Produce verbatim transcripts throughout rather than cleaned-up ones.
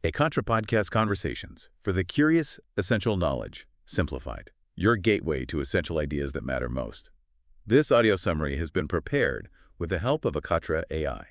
A Contra Podcast Conversations for the curious, essential knowledge, simplified. Your gateway to essential ideas that matter most. This audio summary has been prepared with the help of Akatra A I.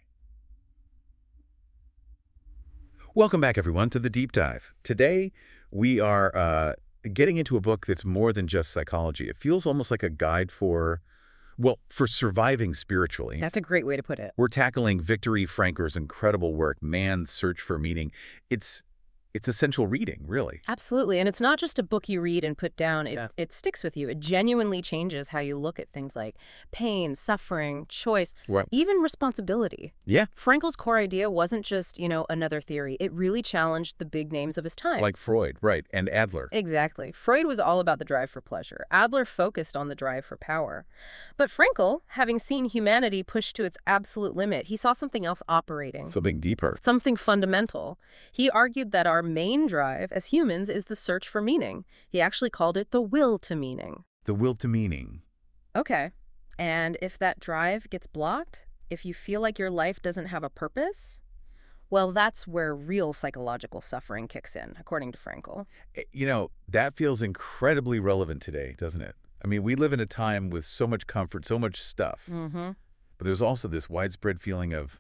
Welcome back, everyone, to the Deep Dive. Today, we are uh, getting into a book that's more than just psychology. It feels almost like a guide for, well, for surviving spiritually. That's a great way to put it. We're tackling Viktor E. Frankl's incredible work, Man's Search for Meaning. It's It's essential reading, really. Absolutely. And it's not just a book you read and put down. It, Yeah. it sticks with you. It genuinely changes how you look at things like pain, suffering, choice, Right. even responsibility. Yeah, Frankl's core idea wasn't just, you know, another theory. It really challenged the big names of his time. like Freud, right, and Adler. Exactly. Freud was all about the drive for pleasure. Adler focused on the drive for power. But Frankl, having seen humanity pushed to its absolute limit, he saw something else operating. Something deeper. Something fundamental. He argued that our main drive as humans is the search for meaning. He actually called it the will to meaning. The will to meaning. Okay. And if that drive gets blocked, if you feel like your life doesn't have a purpose, well, that's where real psychological suffering kicks in, according to Frankl. Eh, You know, that feels incredibly relevant today, doesn't it? I mean, we live in a time with so much comfort, so much stuff. Mm-hmm. But there's also this widespread feeling of,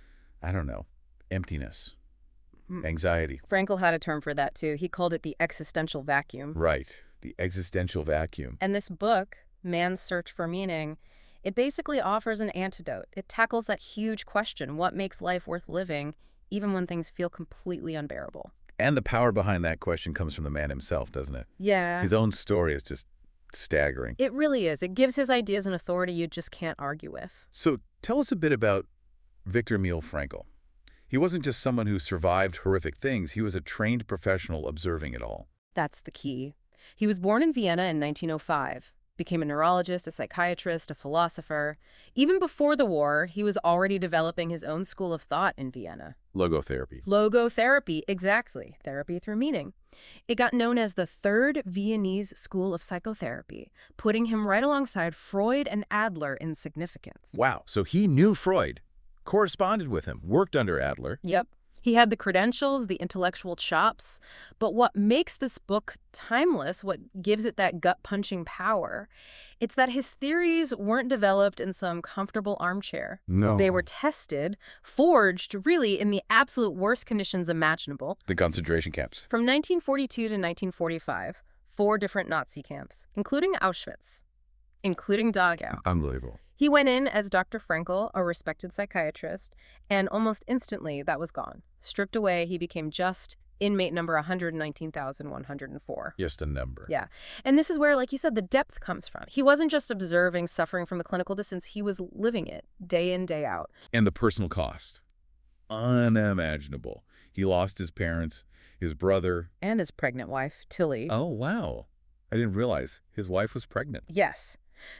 I don't know, emptiness, Mm. anxiety. Frankl had a term for that, too. He called it the existential vacuum. Right. The existential vacuum. And this book, Man's Search for Meaning, it basically offers an antidote. It tackles that huge question, what makes life worth living, even when things feel completely unbearable? And the power behind that question comes from the man himself, doesn't it? Yeah. His own story is just staggering. It really is. It gives his ideas an authority you just can't argue with. So tell us a bit about Viktor Emil Frankl. He wasn't just someone who survived horrific things. He was a trained professional observing it all. That's the key. He was born in Vienna in nineteen oh five, became a neurologist, a psychiatrist, a philosopher. Even before the war, he was already developing his own school of thought in Vienna. Logotherapy. Logotherapy, exactly. Therapy through meaning. It got known as the Third Viennese School of Psychotherapy, putting him right alongside Freud and Adler in significance. Wow. So he knew Freud, corresponded with him, worked under Adler. Yep. He had the credentials, the intellectual chops, but what makes this book timeless, what gives it that gut-punching power, it's that his theories weren't developed in some comfortable armchair. No. They were tested, forged, really, in the absolute worst conditions imaginable. The concentration camps. From nineteen forty-two to nineteen forty-five, four different Nazi camps, including Auschwitz, including Dachau. Unbelievable. He went in as Doctor Frankl, a respected psychiatrist, and almost instantly that was gone. Stripped away, he became just inmate number one hundred nineteen thousand one hundred four. Just a number. Yeah. And this is where, like you said, the depth comes from. He wasn't just observing suffering from a clinical distance, he was living it day in, day out. And the personal cost. Unimaginable. He lost his parents, his brother. And his pregnant wife, Tilly. Oh, wow. I didn't realize his wife was pregnant. Yes.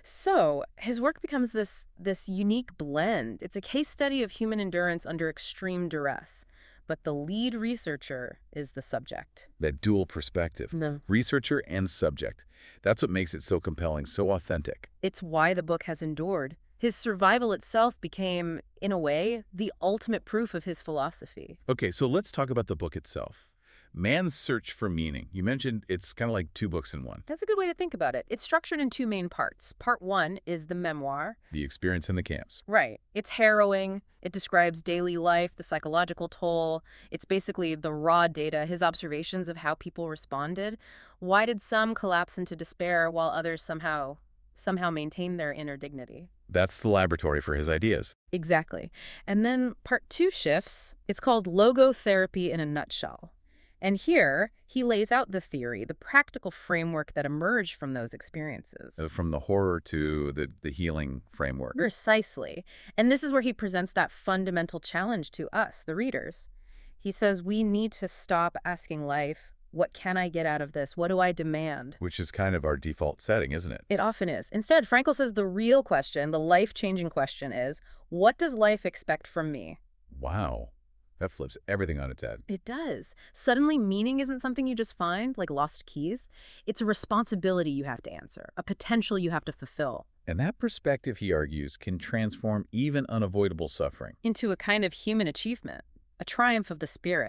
So his work becomes this this unique blend. It's a case study of human endurance under extreme duress. But the lead researcher is the subject. That dual perspective. No. Researcher and subject. That's what makes it so compelling, so authentic. It's why the book has endured. His survival itself became, in a way, the ultimate proof of his philosophy. Okay, so let's talk about the book itself. Man's Search for Meaning. You mentioned it's kind of like two books in one. That's a good way to think about it. It's structured in two main parts. Part one is the memoir. The experience in the camps. Right. It's harrowing. It describes daily life, the psychological toll. It's basically the raw data, his observations of how people responded. Why did some collapse into despair while others somehow, somehow maintain their inner dignity? That's the laboratory for his ideas. Exactly. And then part two shifts. It's called Logotherapy in a Nutshell. And here, he lays out the theory, the practical framework that emerged from those experiences. Uh, From the horror to the, the healing framework. Precisely. And this is where he presents that fundamental challenge to us, the readers. He says we need to stop asking life, what can I get out of this? What do I demand? Which is kind of our default setting, isn't it? It often is. Instead, Frankl says the real question, the life-changing question is, what does life expect from me? Wow. That flips everything on its head. It does. Suddenly, meaning isn't something you just find, like lost keys. It's a responsibility you have to answer, a potential you have to fulfill. And that perspective, he argues, can transform even unavoidable suffering. Into a kind of human achievement, a triumph of the spirit.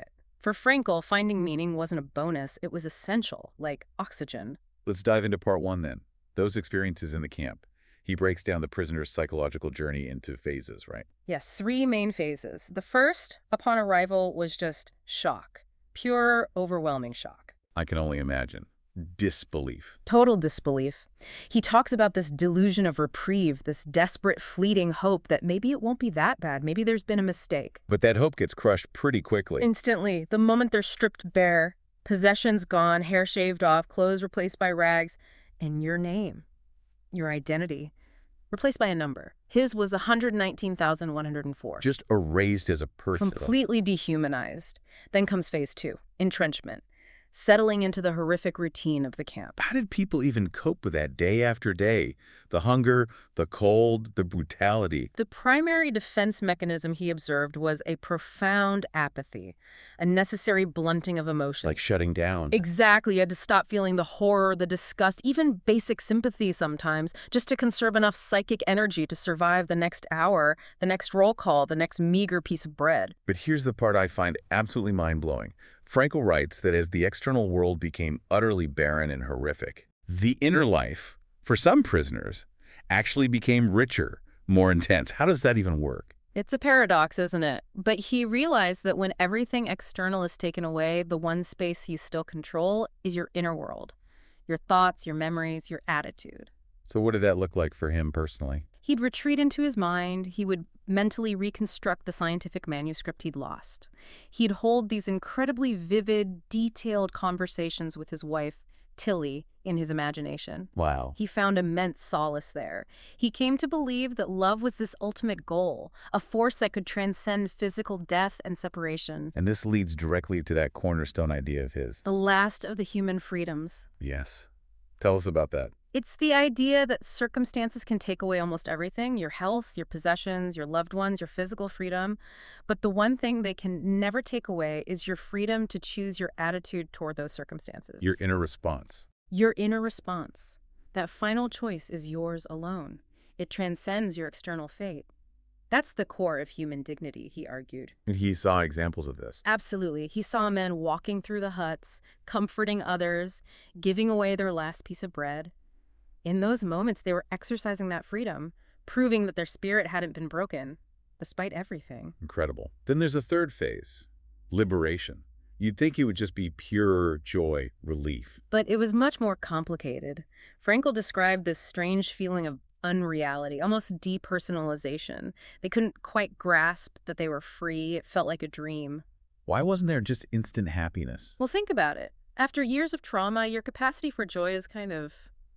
For Frankl, finding meaning wasn't a bonus, it was essential, like oxygen. Let's dive into part one then. Those experiences in the camp. He breaks down the prisoner's psychological journey into phases, right? Yes, three main phases. The first, upon arrival, was just shock. Pure, overwhelming shock. I can only imagine. Disbelief. Total disbelief. He talks about this delusion of reprieve, this desperate, fleeting hope that maybe it won't be that bad, maybe there's been a mistake. But that hope gets crushed pretty quickly. Instantly, the moment they're stripped bare, possessions gone, hair shaved off, clothes replaced by rags, and your name, your identity, replaced by a number. His was one hundred nineteen thousand one hundred four. Just erased as a person. Completely dehumanized. Then comes phase two, entrenchment. Settling into the horrific routine of the camp. How did people even cope with that day after day? The hunger, the cold, the brutality. The primary defense mechanism he observed was a profound apathy, a necessary blunting of emotion. Like shutting down. Exactly. You had to stop feeling the horror, the disgust, even basic sympathy sometimes, just to conserve enough psychic energy to survive the next hour, the next roll call, the next meager piece of bread. But here's the part I find absolutely mind-blowing. Frankl writes that as the external world became utterly barren and horrific, the inner life, for some prisoners, actually became richer, more intense. How does that even work? It's a paradox, isn't it? But he realized that when everything external is taken away, the one space you still control is your inner world. Your thoughts, your memories, your attitude. So what did that look like for him personally? He'd retreat into his mind. He would mentally reconstruct the scientific manuscript he'd lost. He'd hold these incredibly vivid, detailed conversations with his wife, Tilly, in his imagination. Wow. He found immense solace there. He came to believe that love was this ultimate goal, a force that could transcend physical death and separation. And this leads directly to that cornerstone idea of his. The last of the human freedoms. Yes. Tell us about that. It's the idea that circumstances can take away almost everything, your health, your possessions, your loved ones, your physical freedom. But the one thing they can never take away is your freedom to choose your attitude toward those circumstances. Your inner response. Your inner response. That final choice is yours alone. It transcends your external fate. That's the core of human dignity, he argued. And he saw examples of this. Absolutely. He saw men walking through the huts, comforting others, giving away their last piece of bread. In those moments, they were exercising that freedom, proving that their spirit hadn't been broken, despite everything. Incredible. Then there's a third phase, liberation. You'd think it would just be pure joy, relief. But it was much more complicated. Frankl described this strange feeling of unreality, almost depersonalization. They couldn't quite grasp that they were free. It felt like a dream. Why wasn't there just instant happiness? Well, think about it. After years of trauma, your capacity for joy is kind of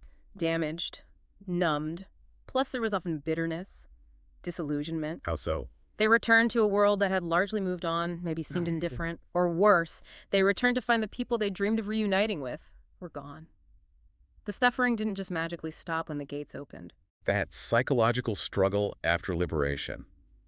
damaged, numbed. Plus, there was often bitterness, disillusionment. How so? They returned to a world that had largely moved on, maybe seemed indifferent, or worse, they returned to find the people they dreamed of reuniting with were gone. The suffering didn't just magically stop when the gates opened. That psychological struggle after liberation.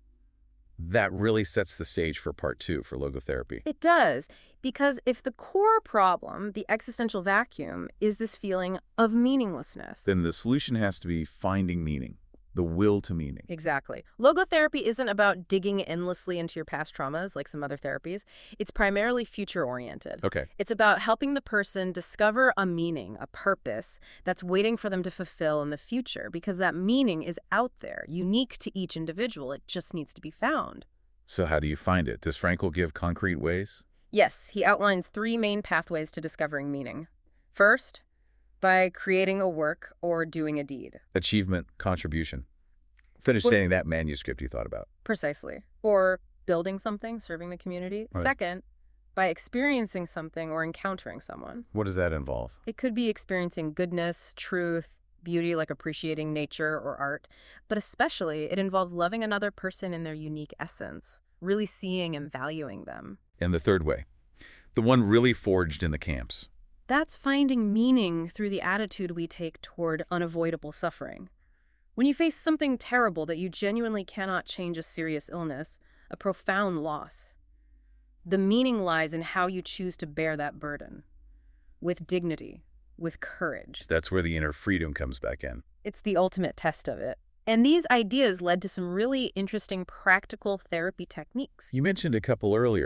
That really sets the stage for part two for logotherapy. It does, because if the core problem, the existential vacuum, is this feeling of meaninglessness. Then the solution has to be finding meaning, the will to meaning. Exactly. Logotherapy isn't about digging endlessly into your past traumas like some other therapies. It's primarily future-oriented. Okay. It's about helping the person discover a meaning, a purpose that's waiting for them to fulfill in the future, because that meaning is out there, unique to each individual. It just needs to be found. So how do you find it? Does Frankl give concrete ways? Yes, he outlines three main pathways to discovering meaning. First, by creating a work or doing a deed. Achievement, contribution. Finish Well- saying that manuscript you thought about. Precisely. Or building something, serving the community. Right. Second, by experiencing something or encountering someone. What does that involve? It could be experiencing goodness, truth, beauty, like appreciating nature or art, but especially it involves loving another person in their unique essence, really seeing and valuing them. And the third way, the one really forged in the camps. That's finding meaning through the attitude we take toward unavoidable suffering. When you face something terrible that you genuinely cannot change, a serious illness, a profound loss, the meaning lies in how you choose to bear that burden. With dignity, with courage. That's where the inner freedom comes back in. It's the ultimate test of it. And these ideas led to some really interesting practical therapy techniques. You mentioned a couple earlier,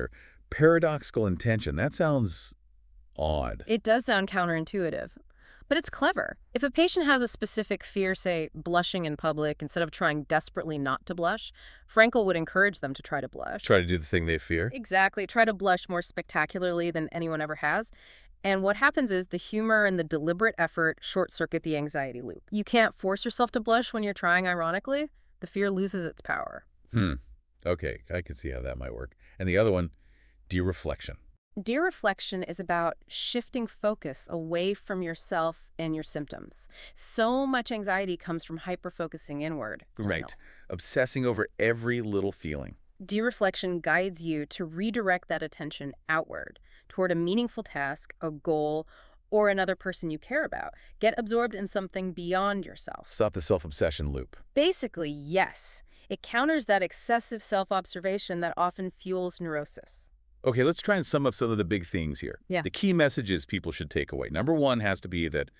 Paradoxical intention. That sounds odd. It does sound counterintuitive, but it's clever. If a patient has a specific fear, say blushing in public, instead of trying desperately not to blush, Frankel would encourage them to try to blush. Try to do the thing they fear. Exactly. Try to blush more spectacularly than anyone ever has. And what happens is the humor and the deliberate effort short-circuit the anxiety loop. You can't force yourself to blush when you're trying ironically. The fear loses its power. Hmm. Okay, I can see how that might work. And the other one, dereflection. Dereflection is about shifting focus away from yourself and your symptoms. So much anxiety comes from hyper-focusing inward. Right. Obsessing over every little feeling. Dereflection guides you to redirect that attention outward, toward a meaningful task, a goal, or another person you care about. Get absorbed in something beyond yourself. Stop the self-obsession loop. Basically, yes. It counters that excessive self-observation that often fuels neurosis. Okay, let's try and sum up some of the big things here. Yeah. The key messages people should take away. Number one has to be that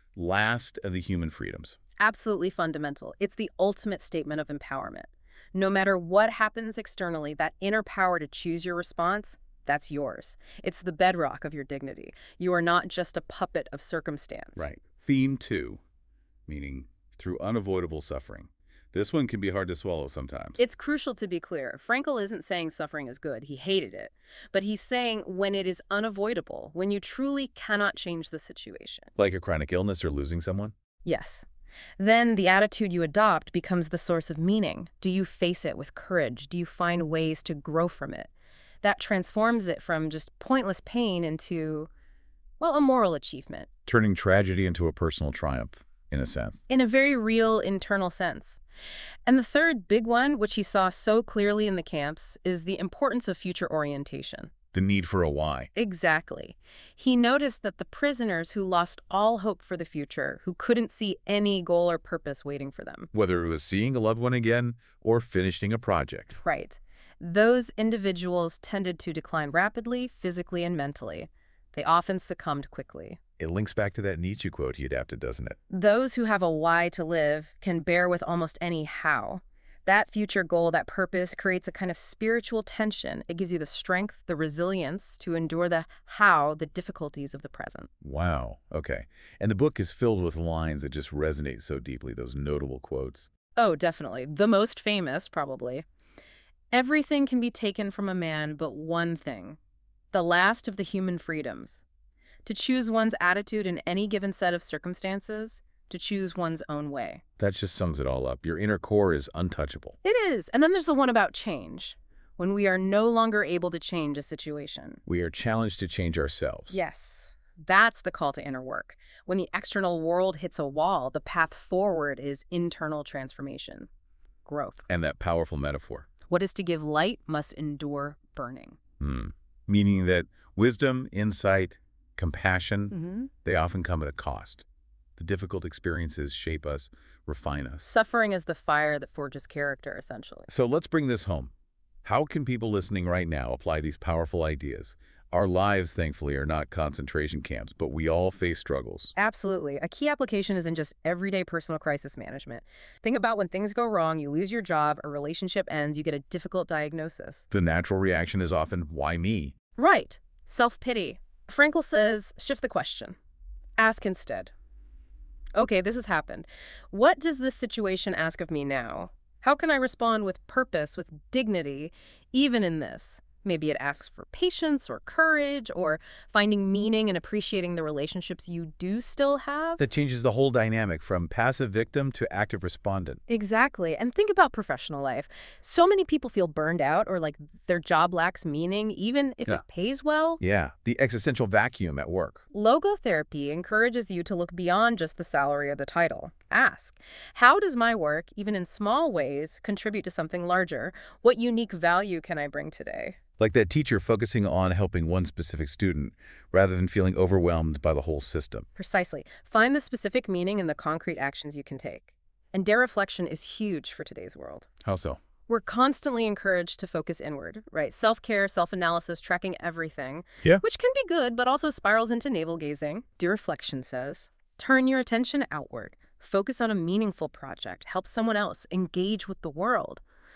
last of the human freedoms. Absolutely fundamental. It's the ultimate statement of empowerment. No matter what happens externally, that inner power to choose your response, that's yours. It's the bedrock of your dignity. You are not just a puppet of circumstance. Right. Theme two, meaning through unavoidable suffering. This one can be hard to swallow sometimes. It's crucial to be clear. Frankel isn't saying suffering is good. He hated it. But he's saying when it is unavoidable, when you truly cannot change the situation. Like a chronic illness or losing someone? Yes. Then the attitude you adopt becomes the source of meaning. Do you face it with courage? Do you find ways to grow from it? That transforms it from just pointless pain into, well, a moral achievement. Turning tragedy into a personal triumph, in a sense. In a very real internal sense. And the third big one, which he saw so clearly in the camps, is the importance of future orientation. The need for a why. Exactly. He noticed that the prisoners who lost all hope for the future, who couldn't see any goal or purpose waiting for them. Whether it was seeing a loved one again or finishing a project. Right. Those individuals tended to decline rapidly, physically and mentally. They often succumbed quickly. It links back to that Nietzsche quote he adapted, doesn't it? Those who have a why to live can bear with almost any how. That future goal, that purpose, creates a kind of spiritual tension. It gives you the strength, the resilience to endure the how, the difficulties of the present. Wow. Okay. And the book is filled with lines that just resonate so deeply, those notable quotes. Oh, definitely. The most famous, probably. Everything can be taken from a man but one thing, the last of the human freedoms. To choose one's attitude in any given set of circumstances, to choose one's own way. That just sums it all up. Your inner core is untouchable. It is. And then there's the one about change, when we are no longer able to change a situation. We are challenged to change ourselves. Yes. That's the call to inner work. When the external world hits a wall, the path forward is internal transformation, growth. And that powerful metaphor. What is to give light must endure burning. Hmm. Meaning that wisdom, insight, compassion, Mm-hmm. they often come at a cost. The difficult experiences shape us, refine us. Suffering is the fire that forges character, essentially. So let's bring this home. How can people listening right now apply these powerful ideas? Our lives, thankfully, are not concentration camps, but we all face struggles. Absolutely. A key application is in just everyday personal crisis management. Think about when things go wrong, you lose your job, a relationship ends, you get a difficult diagnosis. The natural reaction is often, why me? Right. Self-pity. Frankel says, shift the question. Ask instead. Okay, this has happened. What does this situation ask of me now? How can I respond with purpose, with dignity, even in this? Maybe it asks for patience or courage or finding meaning and appreciating the relationships you do still have. That changes the whole dynamic from passive victim to active respondent. Exactly. And think about professional life. So many people feel burned out or like their job lacks meaning, even if Yeah. it pays well. Yeah, the existential vacuum at work. Logotherapy encourages you to look beyond just the salary or the title. Ask, how does my work, even in small ways, contribute to something larger? What unique value can I bring today? Like that teacher focusing on helping one specific student rather than feeling overwhelmed by the whole system. Precisely. Find the specific meaning in the concrete actions you can take. And dereflection is huge for today's world. How so? We're constantly encouraged to focus inward, right? Self-care, self-analysis, tracking everything. Yeah. Which can be good, but also spirals into navel-gazing. Dereflection says, turn your attention outward. Focus on a meaningful project. Help someone else. Engage with the world.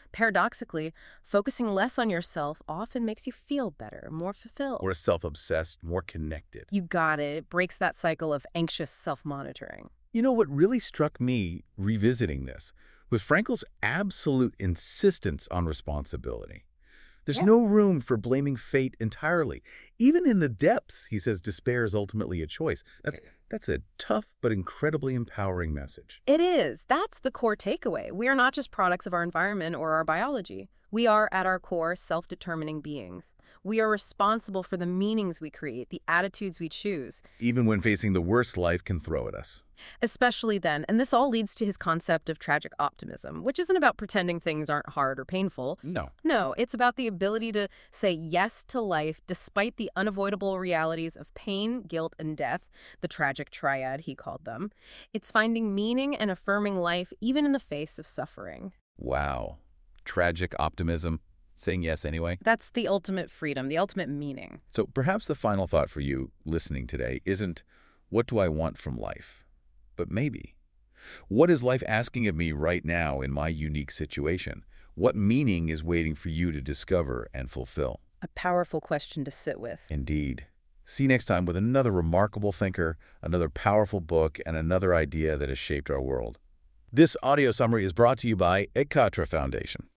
Paradoxically, focusing less on yourself often makes you feel better, more fulfilled. Or self-obsessed, more connected. You got it. It breaks that cycle of anxious self-monitoring. You know, what really struck me revisiting this was Frankl's absolute insistence on responsibility. There's Yeah. no room for blaming fate entirely. Even in the depths, he says despair is ultimately a choice. That's, that's a tough but incredibly empowering message. It is. That's the core takeaway. We are not just products of our environment or our biology. We are, at our core, self-determining beings. We are responsible for the meanings we create, the attitudes we choose. Even when facing the worst life can throw at us. Especially then, and this all leads to his concept of tragic optimism, which isn't about pretending things aren't hard or painful. No. No, it's about the ability to say yes to life despite the unavoidable realities of pain, guilt, and death, the tragic triad, he called them. It's finding meaning and affirming life even in the face of suffering. Wow. Tragic optimism. Saying yes anyway. That's the ultimate freedom, the ultimate meaning. So perhaps the final thought for you listening today isn't, what do I want from life? But maybe, what is life asking of me right now in my unique situation? What meaning is waiting for you to discover and fulfill? A powerful question to sit with. Indeed. See you next time with another remarkable thinker, another powerful book, and another idea that has shaped our world. This audio summary is brought to you by Ekatra Foundation.